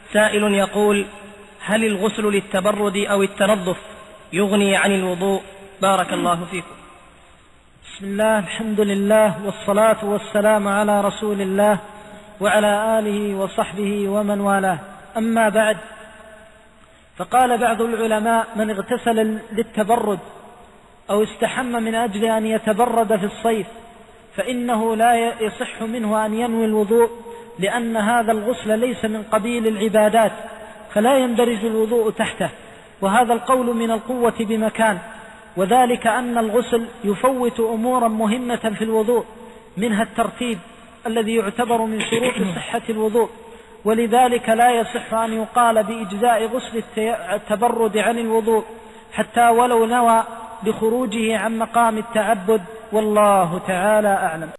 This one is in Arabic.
سائل يقول: هل الغسل للتبرد أو التنظف يغني عن الوضوء؟ بارك الله فيكم. بسم الله، الحمد لله، والصلاة والسلام على رسول الله وعلى آله وصحبه ومن والاه. أما بعد، فقال بعض العلماء: من اغتسل للتبرد أو استحم من أجل أن يتبرد في الصيف فإنه لا يصح منه أن ينوي الوضوء، لأن هذا الغسل ليس من قبيل العبادات فلا يندرج الوضوء تحته. وهذا القول من القوة بمكان، وذلك أن الغسل يفوت أمورا مهمة في الوضوء، منها الترتيب الذي يعتبر من شروط صحة الوضوء، ولذلك لا يصح أن يقال بإجزاء غسل التبرد عن الوضوء حتى ولو نوى بخروجه عن مقام التعبد، والله تعالى أعلم.